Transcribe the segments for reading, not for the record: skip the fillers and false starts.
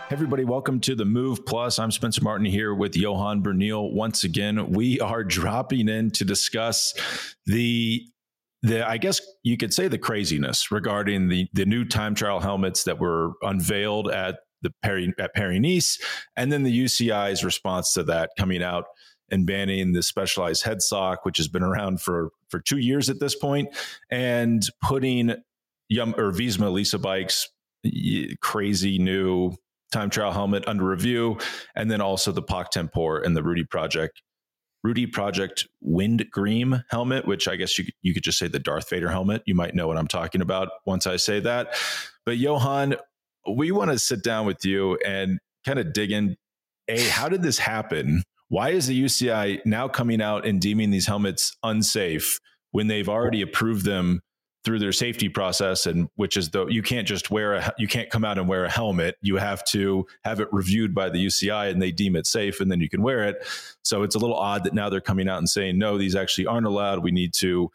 Everybody, welcome to the Move Plus. I'm Spencer Martin here with Johan Bernil. Once again, we are dropping in to discuss the I guess you could say the craziness regarding the new time trial helmets that were unveiled at Paris-Nice, and then the UCI's response to that, coming out and banning the Specialized head sock, which has been around for 2 years at this point, and putting Visma Lisa Bike's crazy new time trial helmet under review, and then also the POC Tempur and the Rudy Project Wind Green helmet, which I guess you could just say the Darth Vader helmet. You might know what I'm talking about once I say that. But Johan, we want to sit down with you and kind of dig in. How did this happen? Why is the UCI now coming out and deeming these helmets unsafe when they've already approved them through their safety process, and which is you can't just you can't come out and wear a helmet. You have to have it reviewed by the UCI and they deem it safe, and then you can wear it. So it's a little odd that now they're coming out and saying, no, these actually aren't allowed. We need to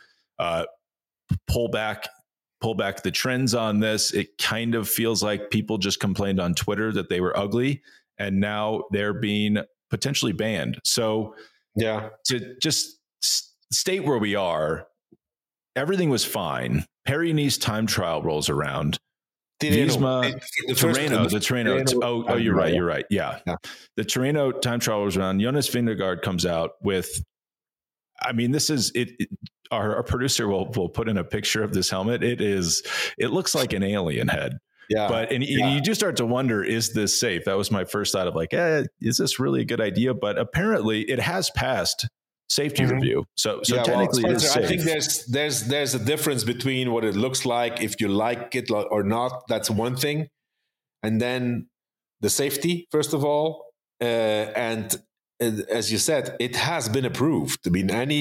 pull back the trends on this. It kind of feels like people just complained on Twitter that they were ugly, and now they're being potentially banned. So yeah, to just state where we are, everything was fine. Paris-Nice time trial rolls around. Visma, the Tirreno. Oh, you're right. Yeah. The Tirreno time trial rolls around. Jonas Vingegaard comes out with, I mean, this is it. Our producer will put in a picture of this helmet. It looks like an alien head. Yeah. But you do start to wonder, is this safe? That was my first thought of like, is this really a good idea? But apparently it has passed safety review. So technically it is safe. I think there's a difference between what it looks like, if you like it or not. That's one thing. And then the safety, first of all. And as you said, it has been approved. I mean, any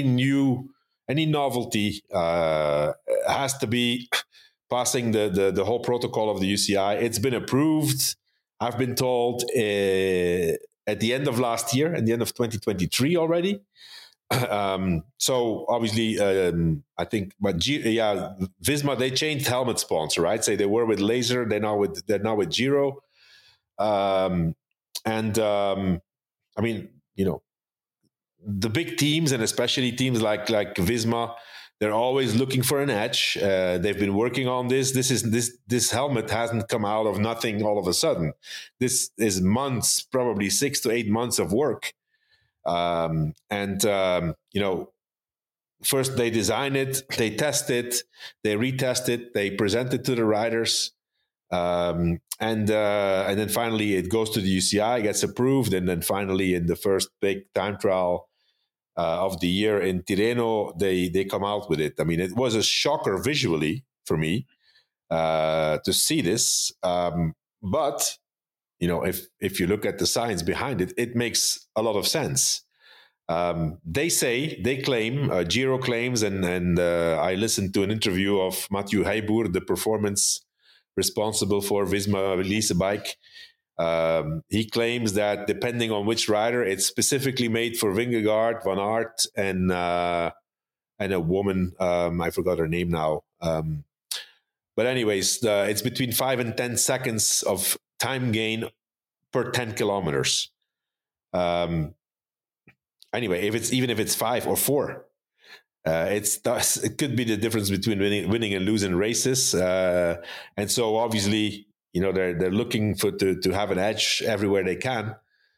novelty has to be passing the whole protocol of the UCI. It's been approved, I've been told, at the end of last year, at the end of 2023 already. So obviously, I think, but Visma, they changed helmet sponsor, right? So they were with Laser, they're now with Giro. I mean, the big teams, and especially teams like Visma, they're always looking for an edge. They've been working on this. This helmet hasn't come out of nothing all of a sudden. This is months, probably 6 to 8 months of work. First they design it, they test it, they retest it, they present it to the riders, and then finally it goes to the UCI, gets approved, and then finally in the first big time trial of the year in Tirreno, they come out with it. I mean, it was a shocker visually for me to see this, but if you look at the science behind it, it makes a lot of sense. They claim, Giro claims, and I listened to an interview of Mathieu Heiboer, the performance responsible for Visma Lisa Bike. He claims that depending on which rider, it's specifically made for Vingegaard, Van Aert, and a woman, I forgot her name now. But anyways, it's between 5 and 10 seconds of time gain per 10 kilometers. Anyway, if it's 5 or 4, it could be the difference between winning and losing races. And so obviously, they're looking to have an edge everywhere they can.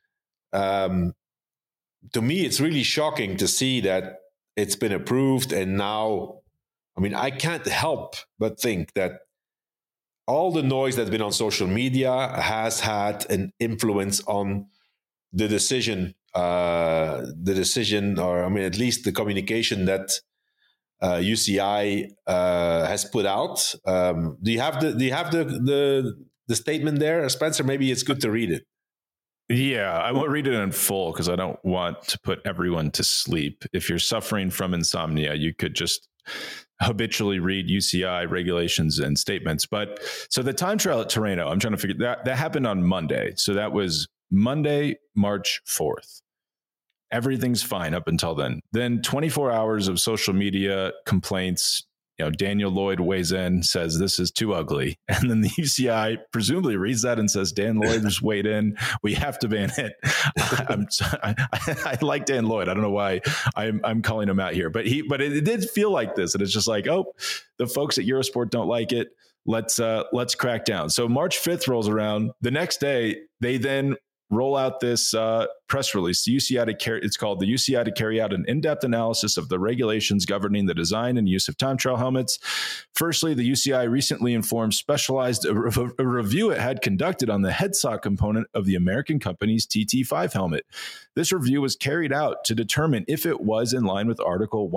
To me, it's really shocking to see that it's been approved, and now, I mean, I can't help but think that all the noise that's been on social media has had an influence on the decision, or I mean, at least the communication that UCI has put out. Do you have the statement there, Spencer? Maybe it's good to read it. Yeah, I won't read it in full because I don't want to put everyone to sleep. If you're suffering from insomnia, you could just habitually read UCI regulations and statements. But so the time trial at Tirreno, I'm trying to figure that happened on Monday. So that was Monday, March 4th. Everything's fine up until then. Then 24 hours of social media complaints, Daniel Lloyd weighs in, says this is too ugly. And then the UCI presumably reads that and says, Dan Lloyd just weighed in. We have to ban it. I like Dan Lloyd. I don't know why I'm calling him out here, but it did feel like this. And it's just like, oh, the folks at Eurosport don't like it. Let's crack down. So March 5th rolls around. The next day, they then roll out this press release. It's called the UCI to carry out an in-depth analysis of the regulations governing the design and use of time trial helmets. Firstly, the UCI recently informed Specialized a review it had conducted on the headsock component of the American company's TT5 helmet. This review was carried out to determine if it was in line with Article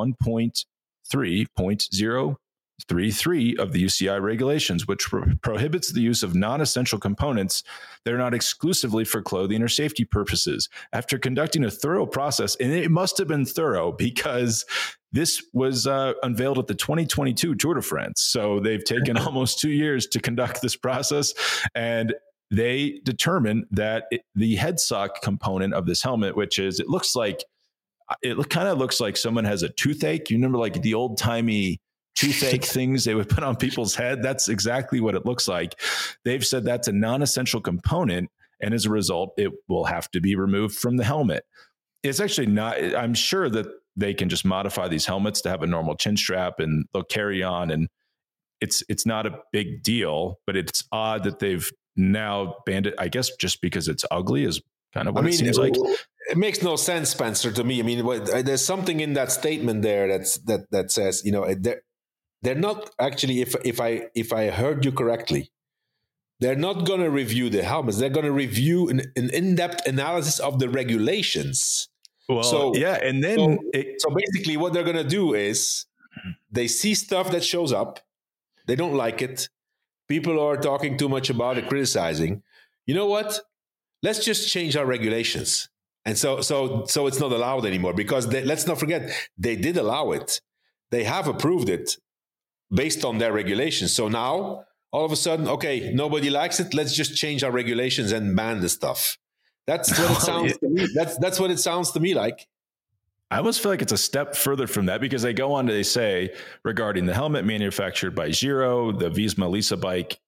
1.3.033 of the UCI regulations, which prohibits the use of non-essential components that are not exclusively for clothing or safety purposes. After conducting a thorough process, and it must have been thorough because this was unveiled at the 2022 Tour de France. So they've taken almost 2 years to conduct this process, and they determined that the headsock component of this helmet, which is, it kind of looks like someone has a toothache. You remember like the old timey toothache things they would put on people's head? That's exactly what it looks like. They've said that's a non-essential component, and as a result, it will have to be removed from the helmet. It's actually not, I'm sure that they can just modify these helmets to have a normal chin strap and they'll carry on, and it's not a big deal, but it's odd that they've now banned it, I guess, just because it's ugly is kind of what it seems like. It makes no sense, Spencer, to me. I mean, there's something in that statement there that says, they're not actually, if I heard you correctly, they're not going to review the helmets. They're going to review an in-depth analysis of the regulations. Well, so basically what they're going to do is they see stuff that shows up. They don't like it. People are talking too much about it, criticizing. You know what? Let's just change our regulations. And so it's not allowed anymore, because let's not forget, they did allow it. They have approved it based on their regulations. So now, all of a sudden, okay, nobody likes it. Let's just change our regulations and ban the stuff. That's what it sounds to me. That's what it sounds to me like. I almost feel like it's a step further from that, because they go on to say regarding the helmet manufactured by Giro, the Visma Lisa bike,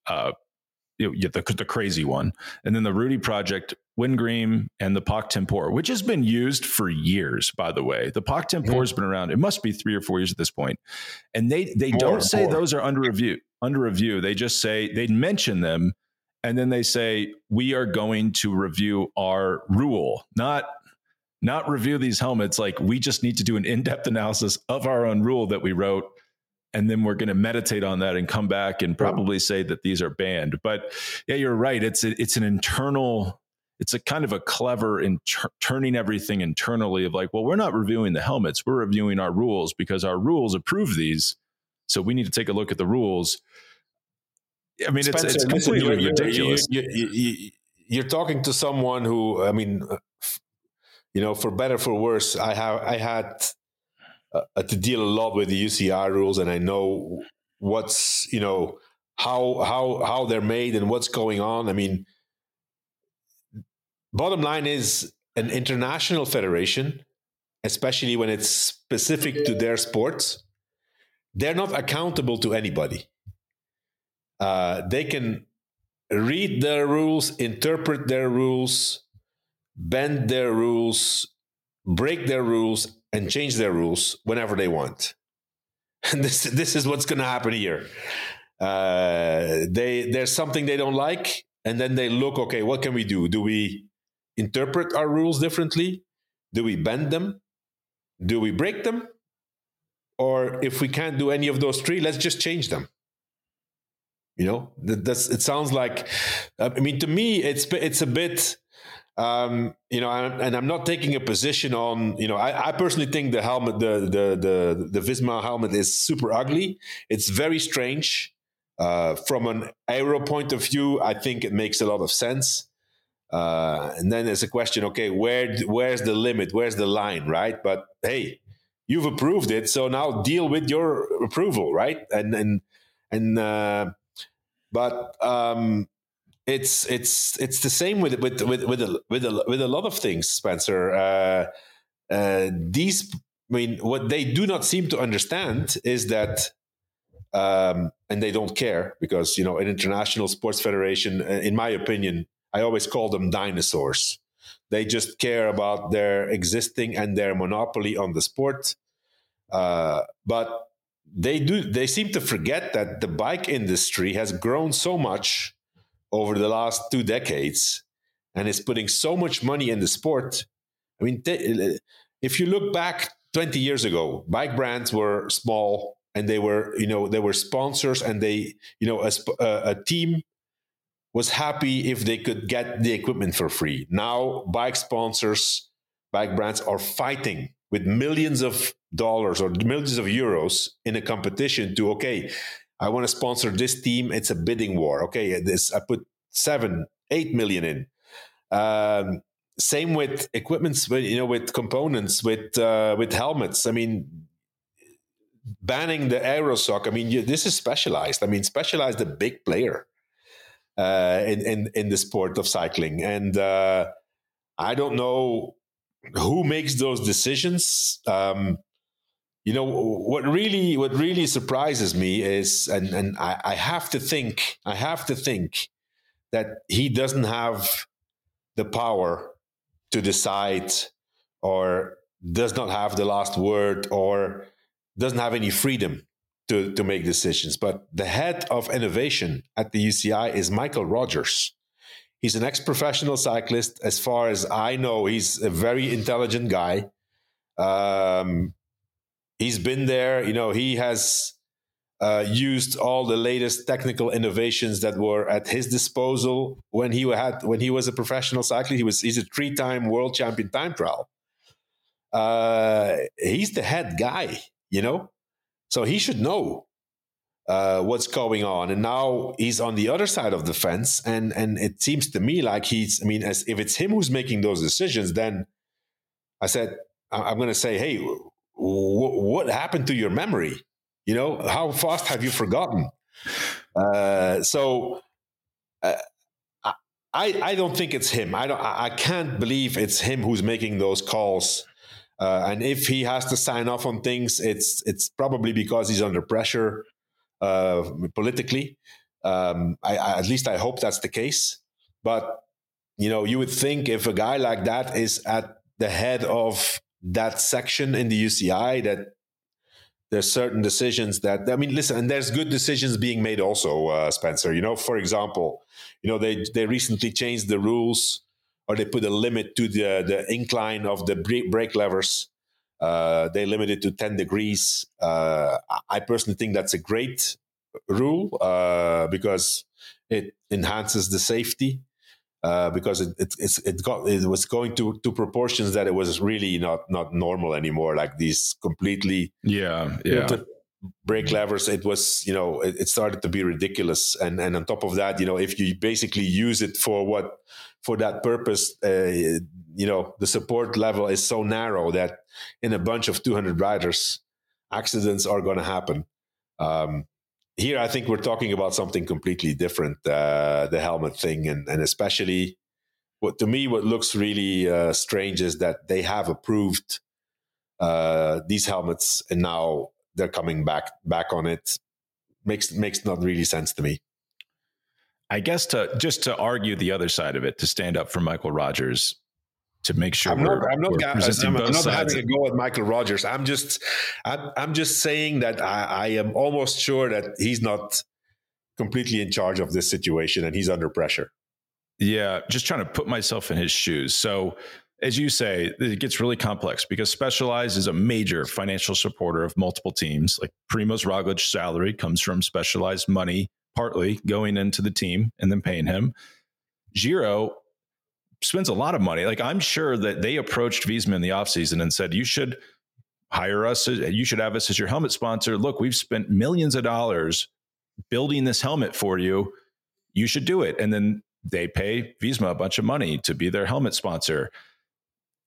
the crazy one, and then the Rudy Project, Wingreen, and the POC Tempur, which has been used for years, by the way. The POC Tempur has been around. It must be 3 or 4 years at this point. And they don't say those are under review. They just say, they mention them, and then they say, we are going to review our rule, not review these helmets. Like, we just need to do an in-depth analysis of our own rule that we wrote, and then we're going to meditate on that and come back and probably say that these are banned. But yeah, you're right. It's an internal, it's a kind of a clever in turning everything internally of like, well, we're not reviewing the helmets. We're reviewing our rules because our rules approve these. So we need to take a look at the ruls. I mean, Spencer, it's completely ridiculous. You're talking to someone who, I mean, for better, for worse, I had to deal a lot with the UCI rules, and I know what's, how they're made and what's going on. I mean, bottom line is, an international federation, especially when it's specific to their sports, they're not accountable to anybody. They can read their rules, interpret their rules, bend their rules, break their rules, and change their rules whenever they want. And this is what's going to happen here. There's something they don't like, and then they look, okay, what can we do? Do we interpret our rules differently? Do we bend them? Do we break them? Or if we can't do any of those three, let's just change them. It sounds like, I mean, to me, it's a bit, and I'm not taking a position on, I personally think the helmet, the Visma helmet is super ugly. It's very strange. From an aero point of view, I think it makes a lot of sense. And then there's a question, okay, where's the limit? Where's the line, right? But hey, you've approved it, so now deal with your approval, right? But it's the same with a lot of things, Spencer. What they do not seem to understand is that and they don't care because, an international sports federation, in my opinion, I always call them dinosaurs. They just care about their existing and their monopoly on the sport. But they seem to forget that the bike industry has grown so much over the last 2 decades and is putting so much money in the sport. I mean, if you look back 20 years ago, bike brands were small and they were sponsors, and a team was happy if they could get the equipment for free. Now, bike sponsors, bike brands are fighting with millions of dollars or millions of euros in a competition to, okay, I want to sponsor this team. It's a bidding war. Okay, I put 7-8 million in. Same with equipments, with components, with helmets. I mean, banning the Aerosoc. I mean, this is Specialized. I mean, Specialized, a big player in the sport of cycling, and I don't know who makes those decisions. What really surprises me is, and I have to think that he doesn't have the power to decide, or does not have the last word, or doesn't have any freedom to make decisions. But the head of innovation at the UCI is Michael Rogers. He's an ex-professional cyclist. As far as I know, he's a very intelligent guy. He's been there. He has used all the latest technical innovations that were at his disposal when he was a professional cyclist. He's a 3-time world champion time trial. He's the head guy, so he should know what's going on. And now he's on the other side of the fence, and it seems to me like as if it's him who's making those decisions, then I'm going to say, hey, what happened to your memory? How fast have you forgotten? I don't think it's him. I can't believe it's him who's making those calls. And if he has to sign off on things, it's probably because he's under pressure politically. At least I hope that's the case. But you would think if a guy like that is at the head of that section in the UCI, that there's certain decisions listen, and there's good decisions being made also, Spencer. For example, they recently changed the rules, or they put a limit to the incline of the brake levers. They limited to 10 degrees. I personally think that's a great rule because it enhances the safety. Because it was going to proportions that it was really not normal anymore, like these completely brake levers. It was it started to be ridiculous, and on top of that, if you basically use it for that purpose, the support level is so narrow that in a bunch of 200 riders, accidents are going to happen. Here, I think we're talking about something completely different, the helmet thing. And especially what looks really strange is that they have approved these helmets, and now they're coming back on it. Makes not really sense to me. I guess to argue the other side of it, to stand up for Michael Rogers, to make sure I'm not having a go at Michael Rogers. I'm just saying that I am almost sure that he's not completely in charge of this situation, and he's under pressure. Yeah, just trying to put myself in his shoes. So, as you say, it gets really complex because Specialized is a major financial supporter of multiple teams. Like Primož Roglic's salary comes from Specialized money, partly going into the team and then paying him. Giro spends a lot of money. Like, I'm sure that they approached Visma in the offseason and said, you should hire us. You should have us as your helmet sponsor. Look, we've spent millions of dollars building this helmet for you. You should do it. And then they pay Visma a bunch of money to be their helmet sponsor.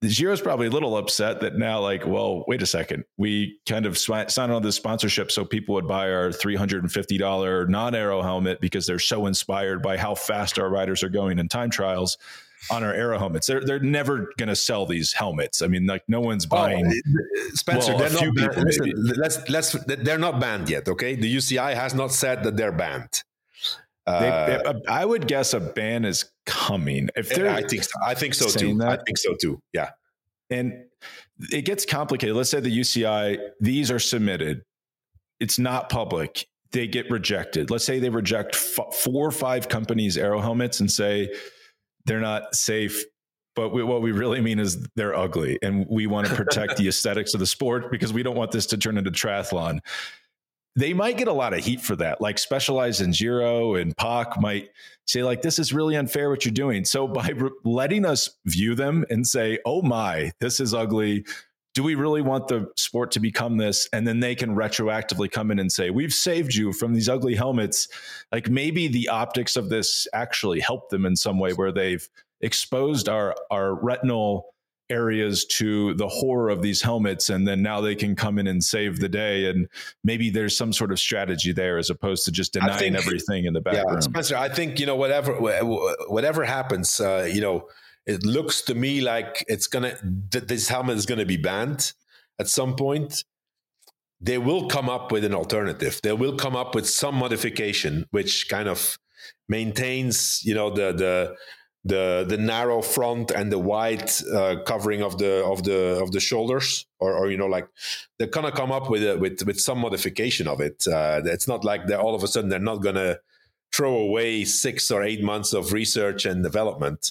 Giro's probably a little upset that now, like, well, wait a second. We kind of signed on this sponsorship so people would buy our $350 non-aero helmet because they're so inspired by how fast our riders are going in time trials on our aero helmets. They're never going to sell these helmets. I mean, like, no one's buying. Spencer, they're not banned. Listen, they're not banned yet. Okay, the UCI has not said that they're banned. I would guess a ban is coming. If they're, I think so too. I think so too. Yeah. And it gets complicated. Let's say the UCI, these are submitted. It's not public. They get rejected. Let's say they reject 4 or 5 companies' aero helmets and say they're not safe. But what we really mean is they're ugly. And we want to protect the aesthetics of the sport because we don't want this to turn into triathlon. They might get a lot of heat for that. Like Specialized in Giro and POC might say, like, this is really unfair what you're doing. So by letting us view them and say, oh my, this is ugly. Do we really want the sport to become this? And then they can retroactively come in and say, we've saved you from these ugly helmets. Like, maybe the optics of this actually help them in some way where they've exposed our retinal areas to the horror of these helmets, and then now they can come in and save the day. And maybe there's some sort of strategy there as opposed to just denying everything in the back room. Spencer, I think, whatever happens, it looks to me like this helmet is gonna be banned at some point. They will come up with an alternative. They will come up with some modification which kind of maintains, the narrow front and the wide covering of the shoulders, or like they're gonna come up with some modification of it. It's not like they're all of a sudden they're not gonna throw away 6 or 8 months of research and development.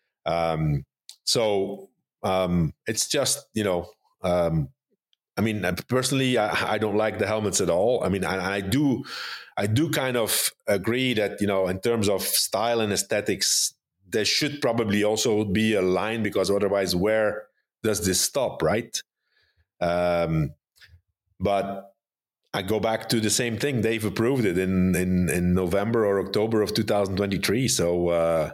It's just I mean, personally, I don't like the helmets at all. I mean, I do kind of agree that in terms of style and aesthetics, there should probably also be a line, because otherwise, where does this stop, right? But I go back to the same thing. They've approved it in November or October of 2023. So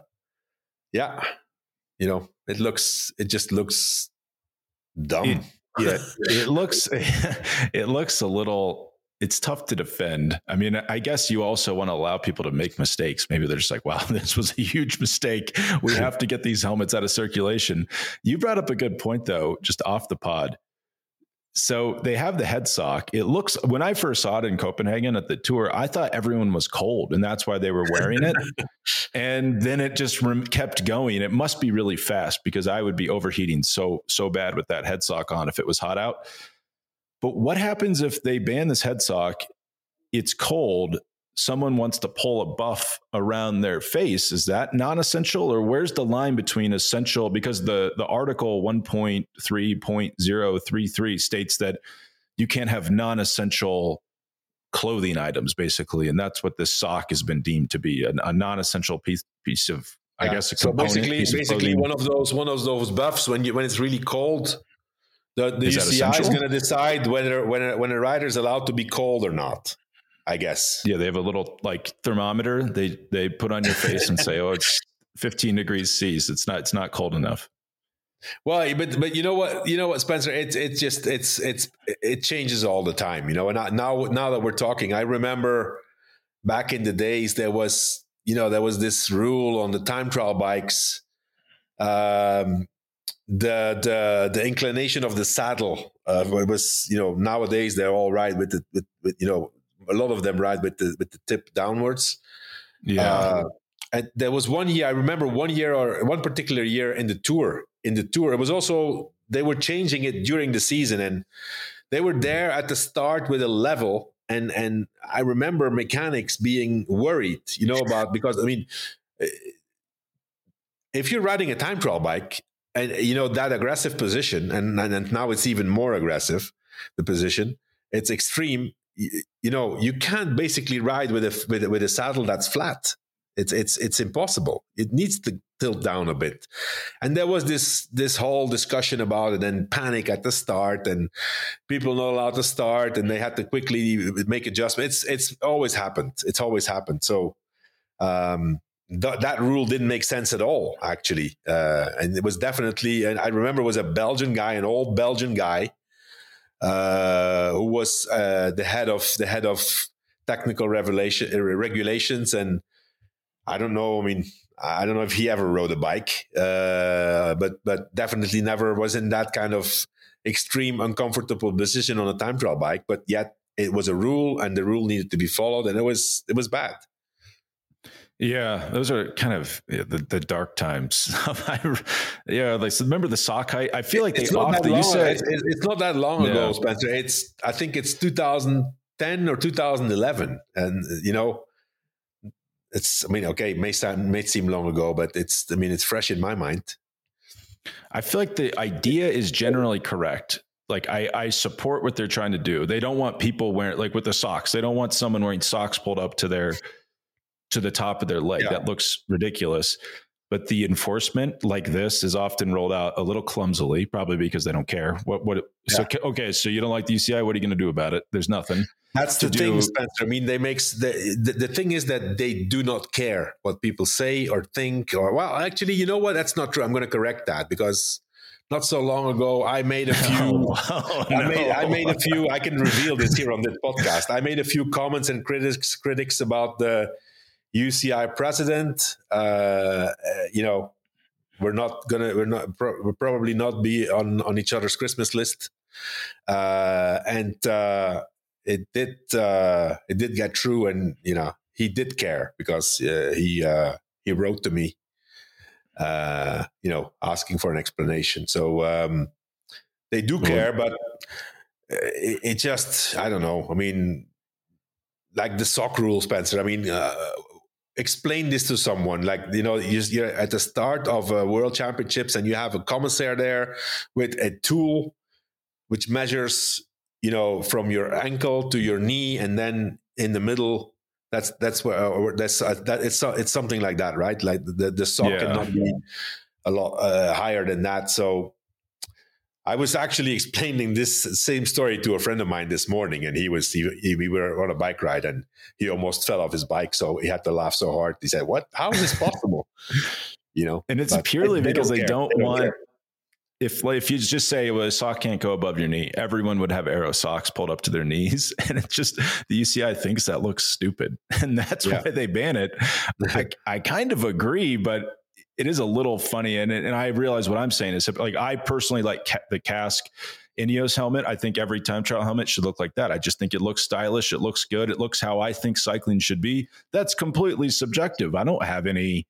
it just looks dumb. It looks a little. It's tough to defend. I mean, I guess you also want to allow people to make mistakes. Maybe they're just like, wow, this was a huge mistake. We have to get these helmets out of circulation. You brought up a good point, though, just off the pod. So they have the head sock. It looks, when I first saw it in Copenhagen at the tour, I thought everyone was cold and that's why they were wearing it. And then it just kept going. It must be really fast, because I would be overheating so bad with that head sock on if it was hot out. But what happens if they ban this head sock? It's cold. Someone wants to pull a buff around their face. Is that non-essential, or where's the line between essential? Because the article 1.3.033 states that you can't have non-essential clothing items, basically, and that's what this sock has been deemed to be, a non-essential piece of, I guess, a component. So basically, one of those buffs when it's really cold. The UCI is going to decide whether when a rider is allowed to be cold or not, I guess. Yeah, they have a little like thermometer they put on your face and say, "Oh, it's 15 degrees Celsius. It's not cold enough." Well, but you know what, Spencer? It changes all the time. And now that we're talking, I remember back in the days there was this rule on the time trial bikes. The inclination of the saddle was, nowadays they're all right with a lot of them ride with the tip downwards. Yeah. And there was one year, I remember one particular year in the tour, it was also, they were changing it during the season, and they were there at the start with a level. And I remember mechanics being worried, because, I mean, if you're riding a time trial bike, and that aggressive position, and now it's even more aggressive, the position, it's extreme. You can't basically ride with a saddle that's flat. It's impossible. It needs to tilt down a bit. And there was this whole discussion about it, and panic at the start, and people not allowed to start, and they had to quickly make adjustments. It's always happened. So that rule didn't make sense at all, actually. And it was definitely, and I remember it was a Belgian guy, an old Belgian guy, who was the head of technical regulations. And I don't know. I mean, I don't know if he ever rode a bike, but definitely never was in that kind of extreme, uncomfortable position on a time trial bike. But yet it was a rule, and the rule needed to be followed, and it was bad. Yeah, those are kind of the dark times. Like remember the sock height? I feel like it's they often you said it's not that long ago, Spencer. I think it's 2010 or 2011, and it's. I mean, okay, it may seem long ago, but it's. I mean, it's fresh in my mind. I feel like the idea is generally correct. Like I support what they're trying to do. They don't want people wearing, like with the socks, they don't want someone wearing socks pulled up to the top of their leg. Yeah. That looks ridiculous. But the enforcement like this is often rolled out a little clumsily, probably because they don't care. So you don't like the UCI? What are you going to do about it? There's nothing. That's the thing, Spencer. I mean, the thing is that they do not care what people say or think. Or, well, actually, you know what? That's not true. I'm going to correct that, because not so long ago, I made a few. I made a few. I can reveal this here on this podcast. I made a few comments and critics about the UCI president. We'll probably not be on each other's Christmas list, and it did get through, and he did care, because he wrote to me, asking for an explanation. So they do care, but it just, I don't know. I mean, like the sock rule, Spencer. I mean, explain this to someone. Like, you're at the start of World Championships, and you have a commissaire there with a tool which measures, from your ankle to your knee, and then in the middle, it's something like that, right? Like the sock cannot be a lot higher than that. So I was actually explaining this same story to a friend of mine this morning, and we were on a bike ride, and he almost fell off his bike. So he had to laugh so hard. He said, "What? How is this possible?" And it's purely because they don't want. If you just say, well, a sock can't go above your knee, everyone would have Aero socks pulled up to their knees. And it's just, the UCI thinks that looks stupid. And that's why they ban it. I kind of agree, but it is a little funny. And I realize what I'm saying is, like, I personally like the Kask Ineos helmet. I think every time trial helmet should look like that. I just think it looks stylish. It looks good. It looks how I think cycling should be. That's completely subjective. I don't have any...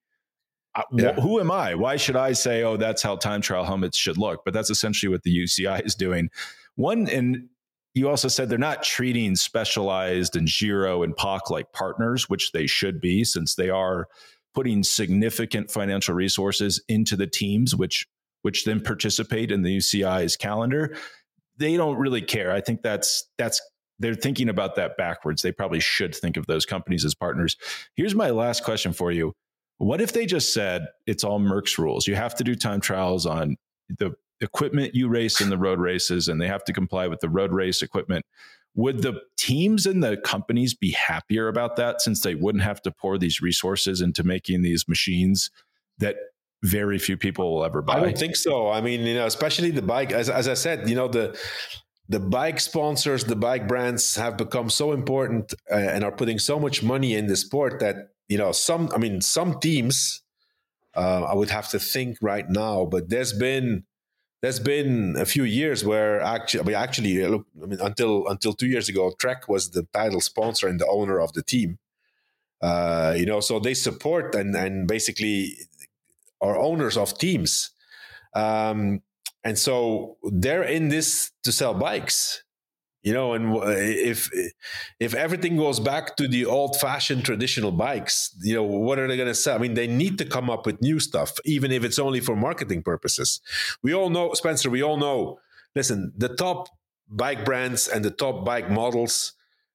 Who am I? Why should I say, oh, that's how time trial helmets should look? But that's essentially what the UCI is doing. And you also said they're not treating Specialized and Giro and POC like partners, which they should be, since they are putting significant financial resources into the teams, which then participate in the UCI's calendar. They don't really care. I think that's they're thinking about that backwards. They probably should think of those companies as partners. Here's my last question for you. What if they just said it's all Merck's rules? You have to do time trials on the equipment you race in the road races, and they have to comply with the road race equipment. Would the teams and the companies be happier about that, since they wouldn't have to pour these resources into making these machines that very few people will ever buy? I don't think so. I mean, especially the bike, as I said, the bike sponsors, the bike brands have become so important and are putting so much money in the sport that, some teams, I would have to think right now, but there's been a few years where actually, until 2 years ago, Trek was the title sponsor and the owner of the team. So they support and basically are owners of teams. And so they're in this to sell bikes. And if everything goes back to the old-fashioned traditional bikes, what are they going to sell? I mean, they need to come up with new stuff, even if it's only for marketing purposes. We all know, Spencer, listen, the top bike brands and the top bike models,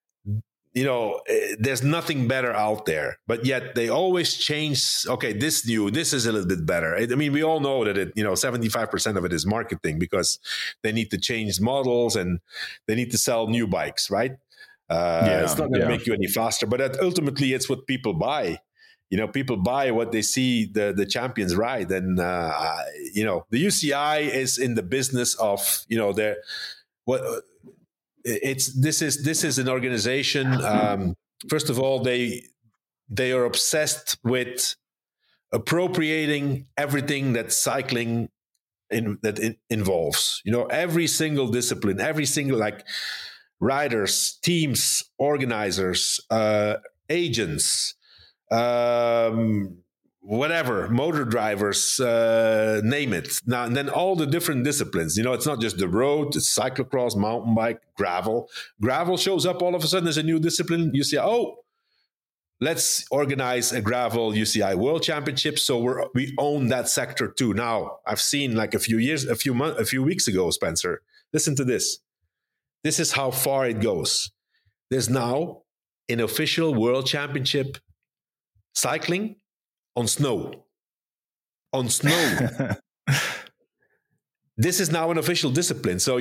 there's nothing better out there, but yet they always change. Okay, this is a little bit better. I mean, we all know that 75% of it is marketing, because they need to change models and they need to sell new bikes, right? It's not going to make you any faster, but ultimately it's what people buy. people buy what they see the champions ride. And, the UCI is in the business of, this is an organization. First of all, they are obsessed with appropriating everything that cycling involves. Every single discipline, every single, like, riders, teams, organizers, agents, whatever, motor drivers, name it. Now and then, all the different disciplines. It's not just the road, it's cyclocross, mountain bike, gravel. Gravel shows up all of a sudden as a new discipline. You see, let's organize a gravel UCI World Championship. So we own that sector too. Now, I've seen, like, a few weeks ago, Spencer, listen to this. This is how far it goes. There's now an official World Championship cycling on snow. On snow. This is now an official discipline. So,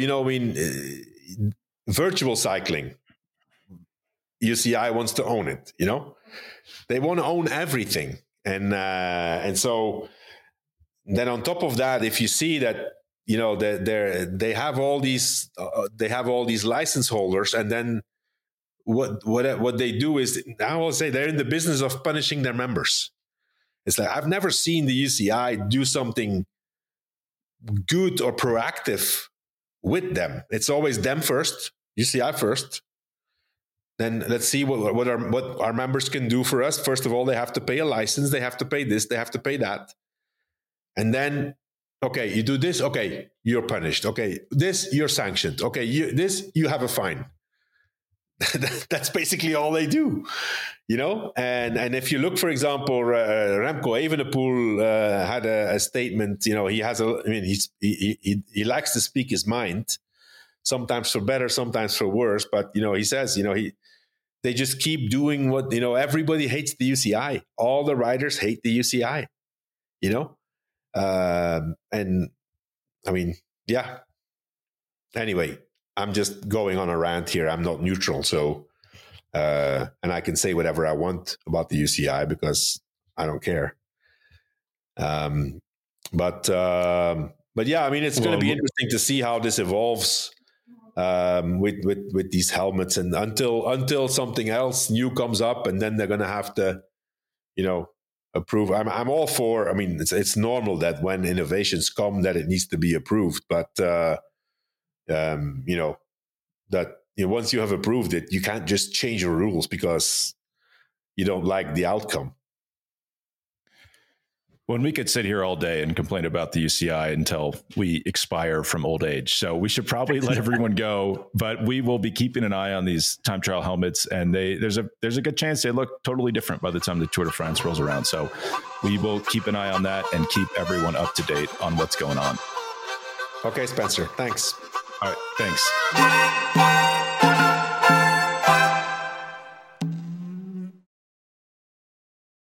virtual cycling, UCI wants to own it, They want to own everything. And so then on top of that, if you see that, they have all these license holders, and then what they do is, I will say, they're in the business of punishing their members. It's like, I've never seen the UCI do something good or proactive with them. It's always them first, UCI first. Then let's see what our members can do for us. First of all, they have to pay a license. They have to pay this. They have to pay that. And then, okay, you do this. Okay, you're punished. Okay, this, you're sanctioned. Okay, you have a fine. That's basically all they do, And if you look, for example, Remco Evenepoel had a statement. He has he likes to speak his mind, sometimes for better, sometimes for worse. But he says, they just keep doing what everybody hates the UCI. All the riders hate the UCI, and I mean, yeah. Anyway, I'm just going on a rant here. I'm not neutral, so and I can say whatever I want about the UCI because I don't care. But yeah, I mean, it's going to be interesting to see how this evolves with these helmets, and until something else new comes up, and then they're going to have to, approve. I'm all for. I mean, it's normal that when innovations come, that it needs to be approved, but. That once you have approved it, you can't just change your rules because you don't like the outcome. When we could sit here all day and complain about the UCI until we expire from old age. So we should probably let everyone go, but we will be keeping an eye on these time trial helmets, and there's a good chance they look totally different by the time the Tour de France rolls around. So we will keep an eye on that and keep everyone up to date on what's going on. Okay, Spencer, thanks. All right, thanks.